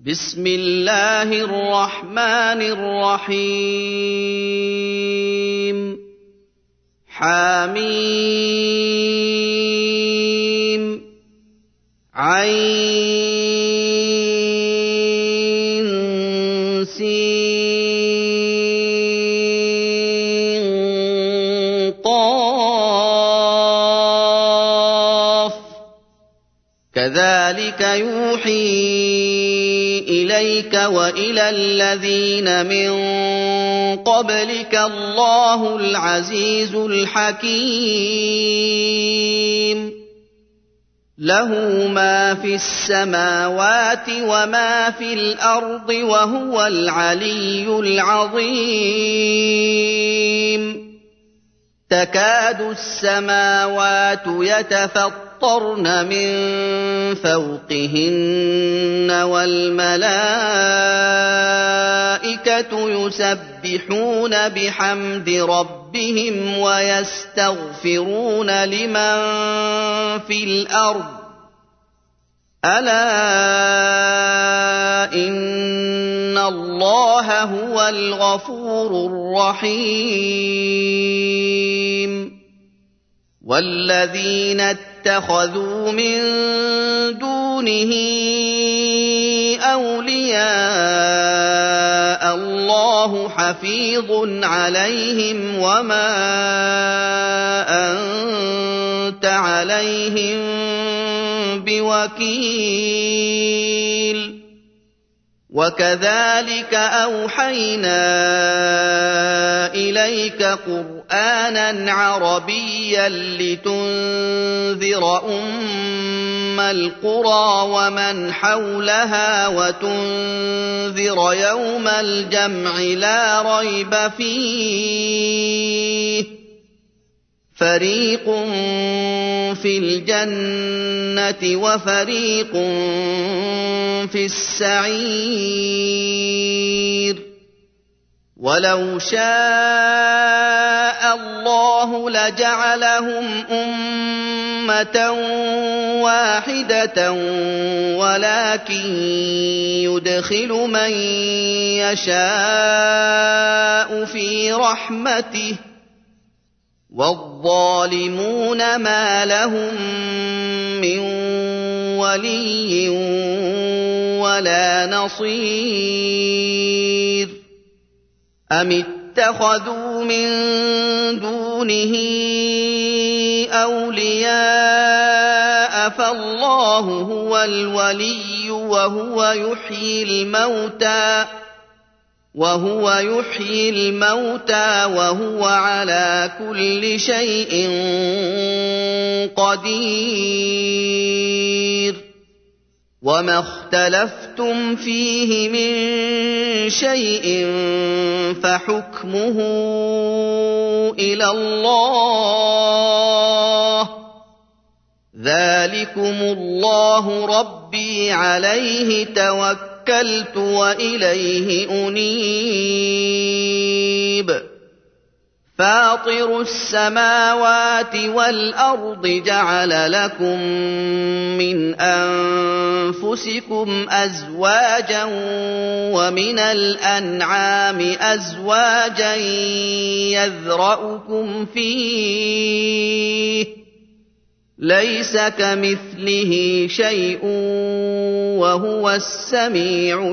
بسم الله الرحمن الرحيم حميم عين سين قاف كذلك يوحي إليك وإلى الذين من قبلك الله العزيز الحكيم له ما في السماوات وما في الأرض وهو العلي العظيم تكاد السماوات يتفطرن من فوقهن والملائكة يسبحون بحمد ربهم ويستغفرون لمن في الأرض ألا إن الله هو الغفور الرحيم والذين اتخذوا من دونه أولياء الله حفيظ عليهم وما أنت عليهم بوكيل وكذلك أوحينا إليك قرآنا عربيا لتنذر أم القرى ومن حولها وتنذر يوم الجمع لا ريب فيه فريق في الجنة وفريق في السعير ولو شاء الله لجعلهم أمة واحدة ولكن يدخل من يشاء في رحمته والظالمون ما لهم من ولي ولا نصير أم اتخذوا من دونه أولياء فالله هو الولي وهو يحيي الموتى وهو على كل شيء قدير وما اختلفتم فيه من شيء فحكمه إلى الله ذلكم الله ربي عليه توكلت وإليه أنيب فاطر السماوات والأرض جعل لكم من أنفسكم أزواجا ومن الأنعام أزواجا يذرأكم فيه ليس كمثله شيء وهو السميع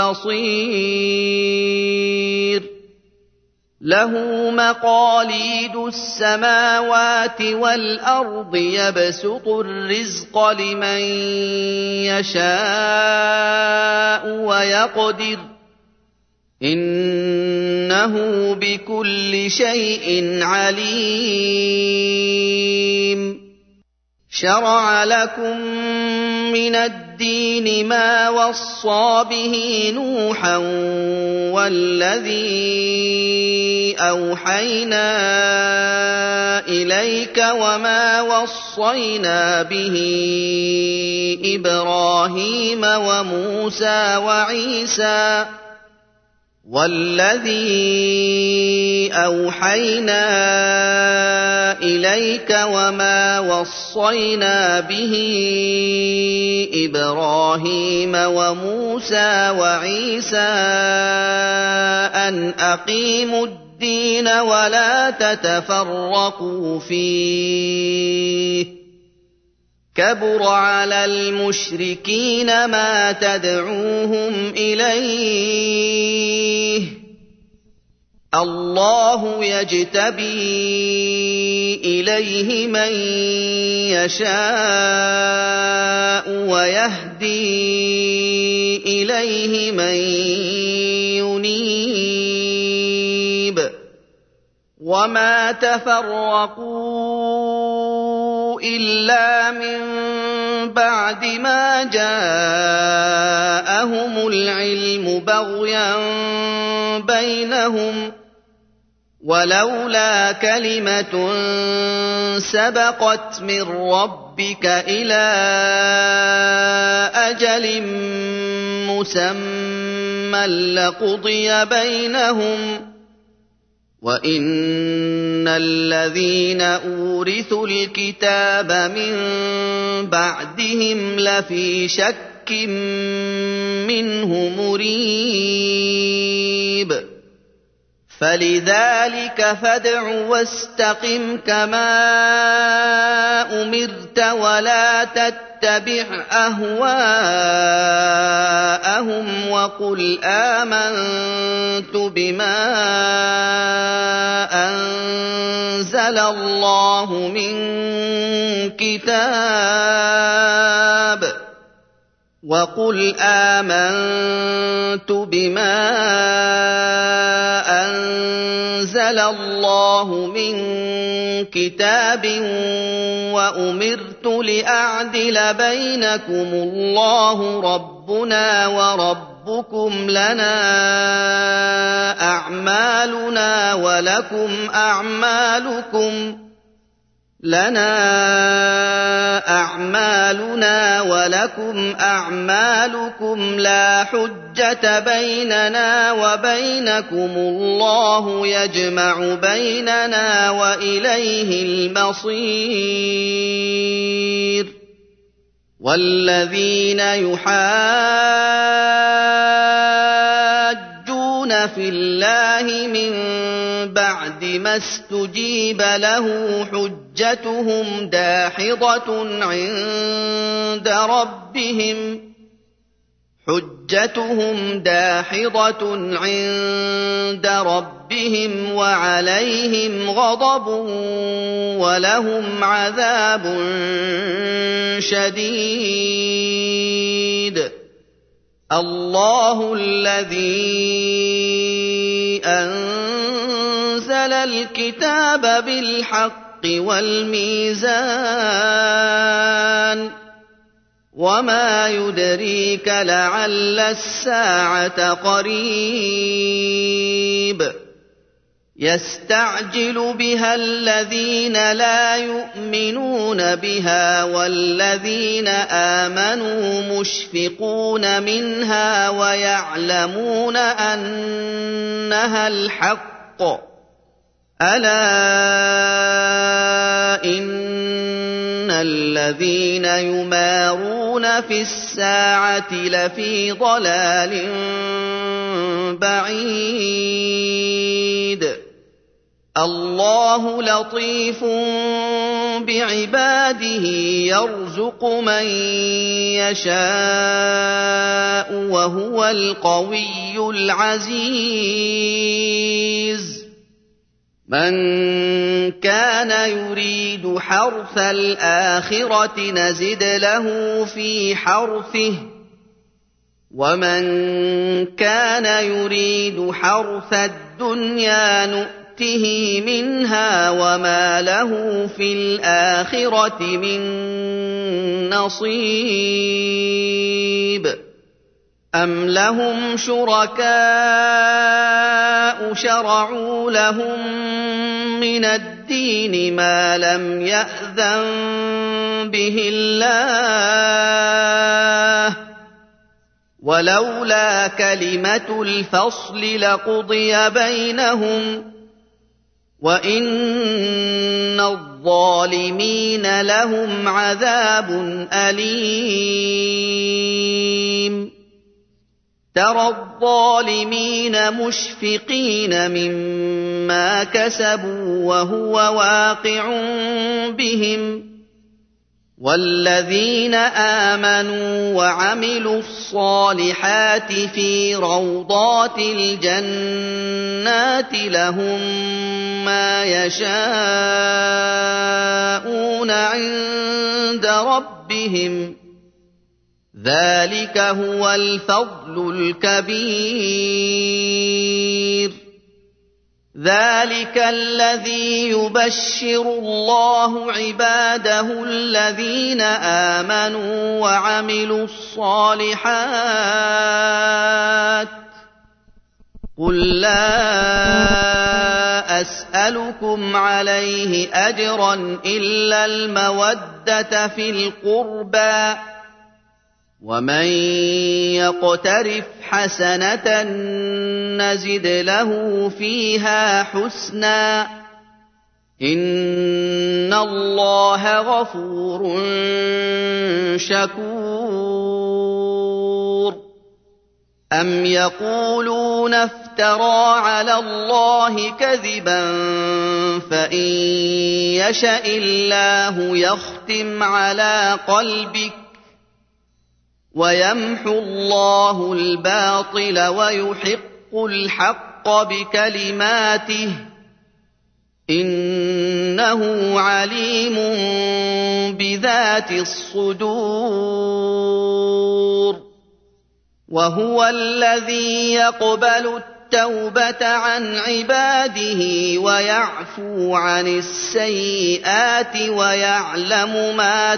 البصير له مقاليد السماوات والأرض يبسط الرزق لمن يشاء ويقدر إنه بكل شيء عليم شرع لكم من الدين ما وصى به نوحا والذي أوحينا إليك وما وصينا به إبراهيم وموسى وعيسى وَالَّذِي أَوْحَيْنَا إِلَيْكَ وَمَا وَصَّيْنَا بِهِ إِبْرَاهِيمَ وَمُوسَىٰ وَعِيسَىٰ أَنْ أَقِيمُوا الدِّينَ وَلَا تَتَفَرَّقُوا فِيهِ ۚ كَبُرَ عَلَى الْمُشْرِكِينَ مَا تَدْعُوهُمْ إِلَيْهِ ۚ اللَّهُ يَجْتَبِي إِلَيْهِ مَن يَشَاءُ وَيَهْدِي إِلَيْهِ مَن يُنِيبُ وَمَا تَفَرَّقُوا إِلَّا مِن بَعْدِ مَا جَاءَهُمُ الْعِلْمُ بَغْيًا بَيْنَهُمْ ۚ وَلَوْلَا كَلِمَةٌ سَبَقَتْ مِن رَّبِّكَ إِلَىٰ أَجَلٍ مُّسَمًّى لَّقُضِيَ بَيْنَهُمْ ۚ وَإِنَّ الَّذِينَ أُورِثُوا الْكِتَابَ مِن بَعْدِهِمْ لَفِي شَكٍّ مِّنْهُ مُرِيبٍ فَلِذَٰلِكَ فَادْعُ وَاسْتَقِمْ كَمَا أُمِرْتَ وَلَا تَتَّبِعْ أَهْوَاءَهُمْ وَقُلْ آمَنتُ بِمَا أَنزَلَ اللَّهُ مِن كِتَابٍ وَأُمِرْتُ لِأَعْدِلَ بَيْنَكُمُ اللَّهُ رَبُّنَا وَرَبُّكُمْ لَنَا أَعْمَالُنَا وَلَكُمْ أَعْمَالُكُمْ لَا حُجَّةَ بَيْنَنَا وَبَيْنَكُمُ اللَّهُ يَجْمَعُ بَيْنَنَا وَإِلَيْهِ الْمَصِيرُ وَالَّذِينَ يُحَاجُّونَ فِي اللَّهِ مِن بَعْدِ مَا اسْتُجِيبَ لَهُ حُجَّتُهُمْ دَاحِضَةٌ عِندَ رَبِّهِمْ وَعَلَيْهِمْ غَضَبٌ وَلَهُمْ عَذَابٌ شَدِيدٌ اللَّهُ الَّذِي أَنزَلَ الْكِتَابَ بِالْحَقِّ وَالْمِيزَانَ وَمَا يُدْرِيكَ لَعَلَّ السَّاعَةَ قَرِيبٌ يَسْتَعْجِلُ بِهَا الَّذِينَ لَا يُؤْمِنُونَ بِهَا وَالَّذِينَ آمَنُوا مُشْفِقُونَ مِنْهَا وَيَعْلَمُونَ أَنَّهَا الْحَقُّ ۗ أَلَا إِنَّ الَّذِينَ يُمَارُونَ فِي السَّاعَةِ لَفِي ضَلَالٍ بَعِيدٍ اللَّهُ لَطِيفٌ بِعِبَادِهِ يَرْزُقُ مَن يَشَاءُ وَهُوَ الْقَوِيُّ الْعَزِيزُ مَن كَانَ يُرِيدُ حَرْثَ الْآخِرَةِ نَزِدْ لَهُ فِي حَرْثِهِ ۖ وَمَن كَانَ يُرِيدُ حَرْثَ الدُّنْيَا نُؤْتِهِ مِنْهَا وَمَا لَهُ فِي الْآخِرَةِ مِن نَّصِيبٍ أَمْ لَهُمْ شُرَكَاءُ شَرَعُوا لَهُم مِّنَ الدِّينِ مَا لَمْ يَأْذَن بِهِ اللَّهُ وَلَوْلَا كَلِمَةُ الْفَصْلِ لَقُضِيَ بَيْنَهُمْ ۗ وَإِنَّ الظَّالِمِينَ لَهُمْ عَذَابٌ أَلِيمٌ تَرَى الظَّالِمِينَ مُشْفِقِينَ مِمَّا كَسَبُوا وَهُوَ وَاقِعٌ بِهِمْ ۗ وَالَّذِينَ آمَنُوا وَعَمِلُوا الصَّالِحَاتِ فِي رَوْضَاتِ الْجَنَّاتِ لَهُم مَّا يَشَاءُونَ عِندَ رَبِّهِمْ ۚ ذَٰلِكَ هُوَ الْفَضْلُ الْكَبِيرُ ذَٰلِكَ الَّذِي يُبَشِّرُ اللَّهُ عِبَادَهُ الَّذِينَ آمَنُوا وَعَمِلُوا الصَّالِحَاتِ ۗ قُل لَّا أَسْأَلُكُمْ عَلَيْهِ أَجْرًا إِلَّا الْمَوَدَّةَ فِي الْقُرْبَىٰ ۗ وَمَن يَقْتَرِفْ حَسَنَةً نَّزِدْ لَهُ فِيهَا حُسْنًا ۚ إِنَّ اللَّهَ غَفُورٌ شَكُورٌ أَمْ يَقُولُونَ افْتَرَىٰ عَلَى اللَّهِ كَذِبًا فَإِن يَشَإِ اللَّهُ يَخْتِمْ عَلَىٰ قَلْبِكَ وَيَمْحُ اللَّهُ الْبَاطِلَ وَيُحِقُّ الْحَقَّ بِكَلِمَاتِهِ ۚ إِنَّهُ عَلِيمٌ بِذَاتِ الصُّدُورِ وَهُوَ الَّذِي يَقْبَلُ التَّوْبَةَ عَنْ عِبَادِهِ وَيَعْفُو عَنِ السَّيِّئَاتِ وَيَعْلَمُ مَا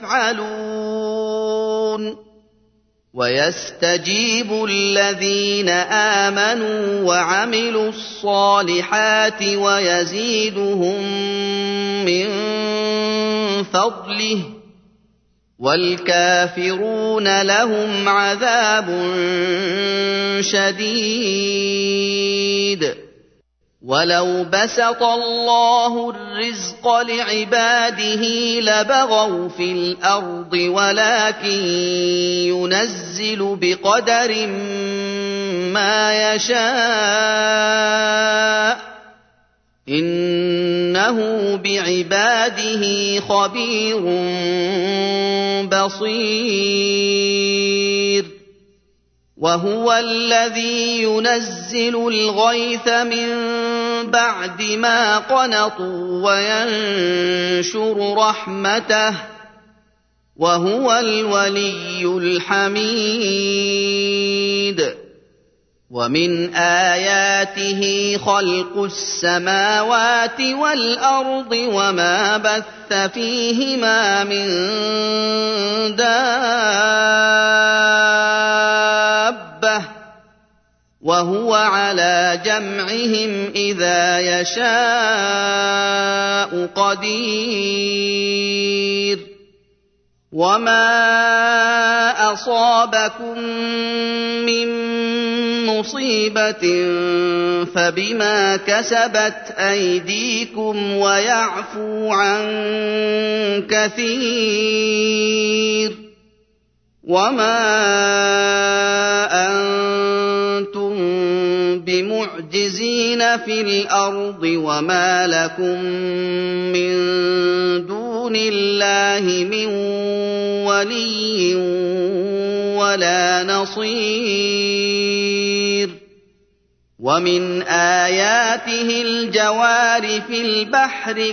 تَفْعَلُونَ وَيَسْتَجِيبُ الَّذِينَ آمَنُوا وَعَمِلُوا الصَّالِحَاتِ وَيَزِيدُهُم مِّن فَضْلِهِ ۚ وَالْكَافِرُونَ لَهُمْ عَذَابٌ شَدِيدٌ وَلَوْ بَسَطَ اللَّهُ الرِّزْقَ لِعِبَادِهِ لَبَغَوْا فِي الْأَرْضِ وَلَٰكِن يُنَزِّلُ بِقَدَرٍ مَّا يَشَاءُ ۚ إِنَّهُ بِعِبَادِهِ خَبِيرٌ بَصِيرٌ وَهُوَ الَّذِي يُنَزِّلُ الْغَيْثَ مِن بَعْدِ مَا قَنَطُوا وَيَنشُرُ رَحْمَتَهُ ۚ وَهُوَ الْوَلِيُّ الْحَمِيدُ وَمِنْ آيَاتِهِ خَلْقُ السَّمَاوَاتِ وَالْأَرْضِ وَمَا بَثَّ فِيهِمَا مِن دَابَّةٍ ۚ وَهُوَ عَلَىٰ جَمْعِهِمْ إِذَا يَشَاءُ قَدِيرٌ وَمَا أَصَابَكُم مِّن مُّصِيبَةٍ فَبِمَا كَسَبَتْ أَيْدِيكُمْ وَيَعْفُو عَن كَثِيرٍ وَمَا أَنتُم بِمُعْجِزِينَ فِي الْأَرْضِ وَمَا لَكُم مِّن دُونِ اللَّهِ مِن وَلِيٍّ وَلَا نَصِيرٍ وَمِنْ آيَاتِهِ الْجَوَارِ فِي الْبَحْرِ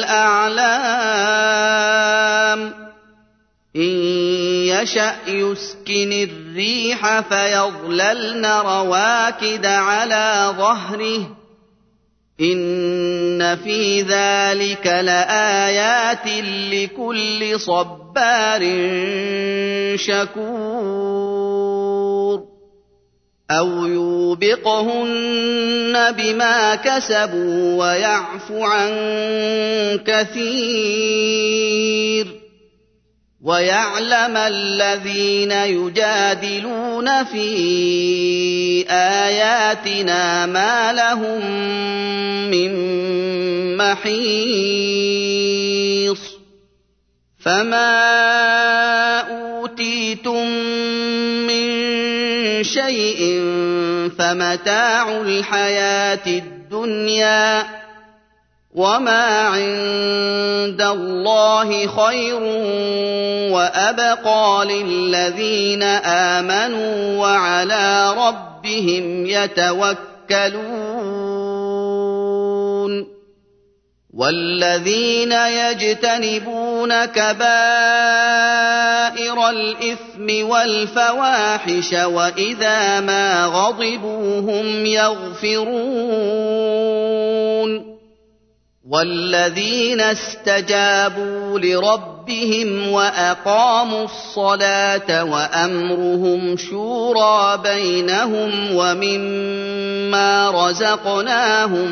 كَالْأَعْلَامِ إِن يَشَأْ يُسْكِنِ الرِّيحَ فَيَظْلَلْنَ رَوَاكِدَ عَلَىٰ ظَهْرِهِ ۚ إِنَّ فِي ذَٰلِكَ لَآيَاتٍ لِّكُلِّ صَبَّارٍ شَكُورٍ أَوْ يُوبِقْهُنَّ بِمَا كَسَبُوا وَيَعْفُ عَن كَثِيرٍ وَيَعْلَمَ الَّذِينَ يُجَادِلُونَ فِي آيَاتِنَا مَا لَهُم مِّن مَّحِيصٍ فَمَا أُوتِيتُم مِّن شَيْءٍ فَمَتَاعُ الْحَيَاةِ الدُّنْيَا ۖ وَمَا عِندَ اللَّهِ خَيْرٌ وَأَبْقَىٰ لِلَّذِينَ آمَنُوا وَعَلَىٰ رَبِّهِمْ يَتَوَكَّلُونَ وَالَّذِينَ يَجْتَنِبُونَ كَبَائِرَ الْإِثْمِ وَالْفَوَاحِشَ وَإِذَا مَا غَضِبُوا هُمْ يَغْفِرُونَ وَالَّذِينَ اسْتَجَابُوا لِرَبِّهِمْ وَأَقَامُوا الصَّلَاةَ وَأَمْرُهُمْ شُورَىٰ بَيْنَهُمْ وَمِمَّا رَزَقْنَاهُمْ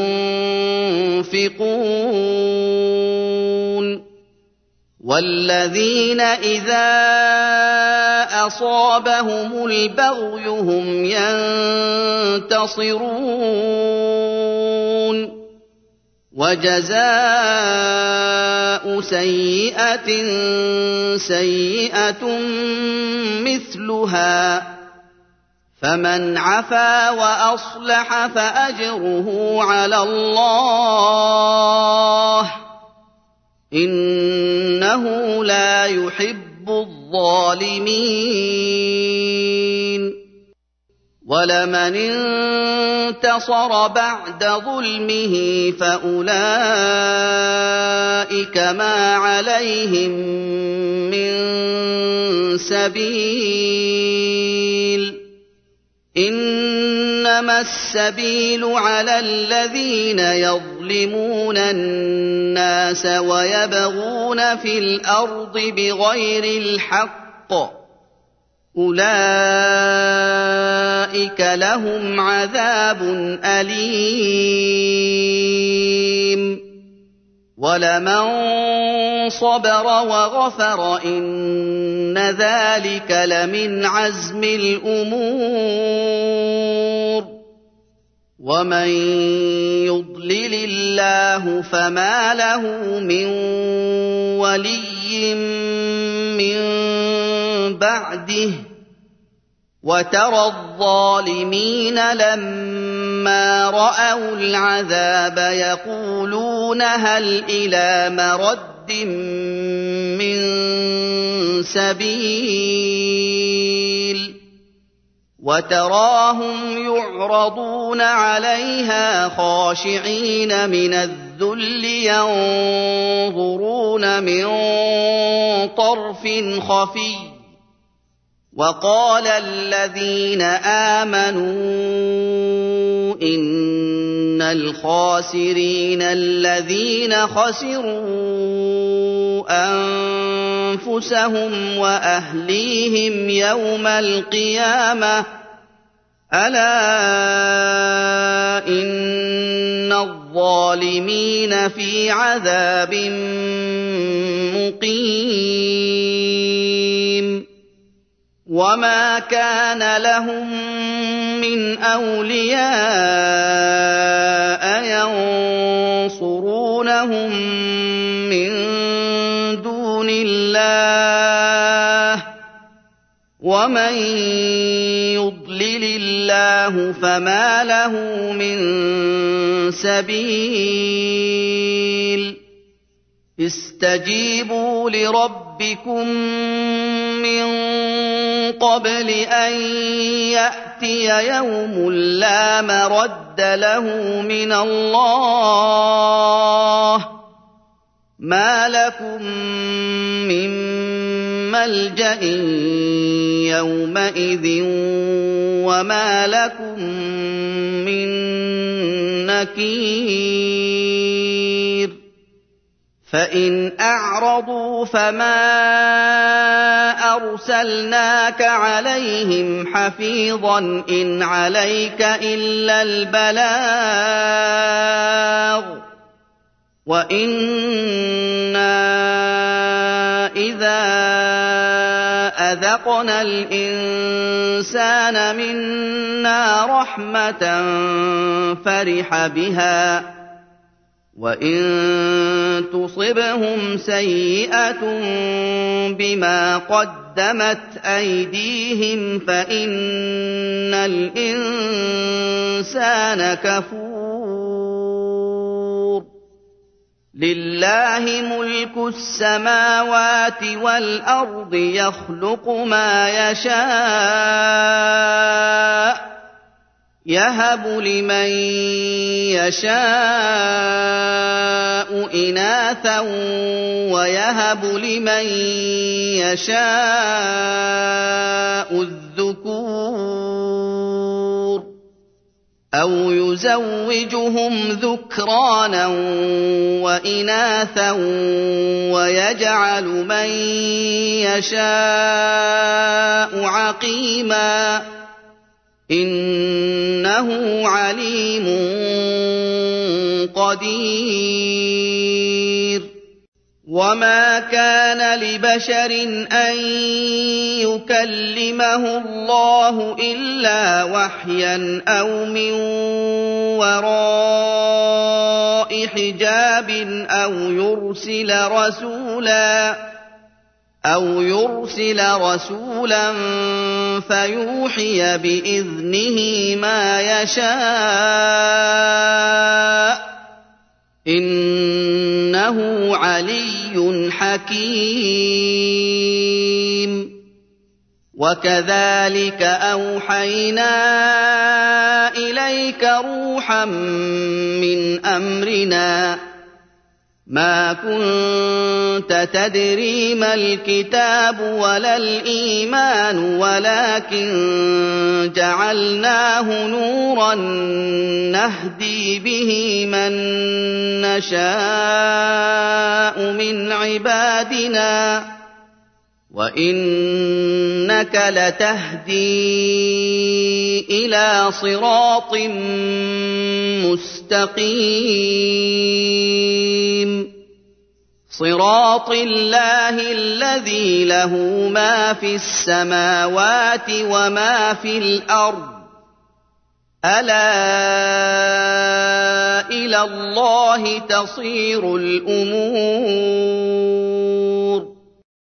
يُنفِقُونَ وَالَّذِينَ إِذَا أَصَابَهُمُ الْبَغْيُ هُمْ يَنتَصِرُونَ وَجَزَاءُ سَيِّئَةٍ سَيِّئَةٌ مِّثْلُهَا ۖ فَمَنْ عَفَا وَأَصْلَحَ فَأَجْرُهُ عَلَى اللَّهِ ۚ إِنَّهُ لَا يُحِبُّ الظَّالِمِينَ وَلَمَنِ انتَصَرَ بَعْدَ ظُلْمِهِ فَأُولَٰئِكَ مَا عَلَيْهِم مِّن سَبِيلٍ ۚ إِنَّمَا السَّبِيلُ عَلَى الَّذِينَ يَظْلِمُونَ النَّاسَ وَيَبْغُونَ فِي الْأَرْضِ بِغَيْرِ الْحَقِّ ۚ أُولَٰئِكَ لَهُمْ عَذَابٌ أَلِيمٌ وَلَمَن صَبَرَ وَغَفَرَ إِنَّ ذَٰلِكَ لَمِنْ عَزْمِ الْأُمُورِ وَمَن يُضْلِلِ اللَّهُ فَمَا لَهُ مِن وَلِيٍّ مِّن بَعْدِهِ ۗ وَتَرَى الظَّالِمِينَ لَمَّا رَأَوُا الْعَذَابَ يَقُولُونَ هَلْ إِلَىٰ مَرَدٍّ مِّن سَبِيلٍ وَتَرَاهُمْ يُعْرَضُونَ عَلَيْهَا خَاشِعِينَ مِنَ الذُّلِّ يَنظُرُونَ مِن طَرْفٍ خَفِيٍّ وَقَالَ الَّذِينَ آمَنُوا إِنَّ الْخَاسِرِينَ الَّذِينَ خَسِرُوا أَنفُسَهُمْ وَأَهْلِيهِمْ يَوْمَ الْقِيَامَةِ ۗ أَلَا إِنَّ الظَّالِمِينَ فِي عَذَابٍ مُّقِيمٍ وَمَا كَانَ لَهُم مِّنْ أَوْلِيَاءَ يَنصُرُونَهُم مِّن دُونِ اللَّهِ ۗ وَمَن يُضْلِلِ اللَّهُ فَمَا لَهُ مِن سَبِيلٍ اسْتَجِيبُوا لِرَبِّكُم مِّن قَبْلِ أَن يَأْتِيَ يَوْمٌ لَّا مَرَدَّ لَهُ مِنَ اللَّهِ ۚ مَا لَكُم مِّن مَّلْجَإٍ يَوْمَئِذٍ وَمَا لَكُم مِّن نَّكِيرٍ فَإِنْ أَعْرَضُوا فَمَا أَرْسَلْنَاكَ عَلَيْهِمْ حَفِيظًا ۖ إِنْ عَلَيْكَ إِلَّا الْبَلَاغُ ۗ وَإِنَّا إِذَا أَذَقْنَا الْإِنسَانَ مِنَّا رَحْمَةً فَرِحَ بِهَا ۖ وَإِن تُصِبْهُمْ سَيِّئَةٌ بِمَا قَدَّمَتْ أَيْدِيهِمْ فَإِنَّ الْإِنسَانَ كَفُورٌ. لِلَّهِ مُلْكُ السَّمَاوَاتِ وَالْأَرْضِ ۖ يَخْلُقُ مَا يَشَاءُ ۚ يَهَبُ لِمَن يَشَاءُ إِنَاثًا وَيَهَبُ لِمَن يَشَاءُ الذُّكُورَ أَوْ يُزَوِّجُهُمْ ذُكْرَانًا وَإِنَاثًا وَيَجْعَلُ مَن يَشَاءُ عَقِيمًا ۚ إِنَّهُ عَلِيمٌ قَدِيرٌ. وَمَا كَانَ لِبَشَرٍ أَن يُكَلِّمَهُ اللَّهُ إِلَّا وَحْيًا أَوْ مِن وَرَاءِ حِجَابٍ أَوْ يُرْسِلَ رَسُولًا فَيُوحِيَ بِإِذْنِهِ مَا يَشَاءُ ۚ إِنَّهُ عَلِيٌّ حَكِيمٌ. وَكَذَٰلِكَ أَوْحَيْنَا إِلَيْكَ رُوحًا مِّنْ أَمْرِنَا ۚ مَا كُنتَ تَدْرِي مَا الْكِتَابُ وَلَا الْإِيمَانُ وَلَٰكِن جَعَلْنَاهُ نُورًا نَّهْدِي بِهِ مَن نَّشَاءُ مِنْ عِبَادِنَا ۚ وَإِنَّكَ لَتَهْدِي إِلَىٰ صِرَاطٍ مُّسْتَقِيمٍ، صِرَاطِ اللَّهِ الَّذِي لَهُ مَا فِي السَّمَاوَاتِ وَمَا فِي الْأَرْضِ ۗ أَلَا إِلَى اللَّهِ تَصِيرُ الْأُمُورُ.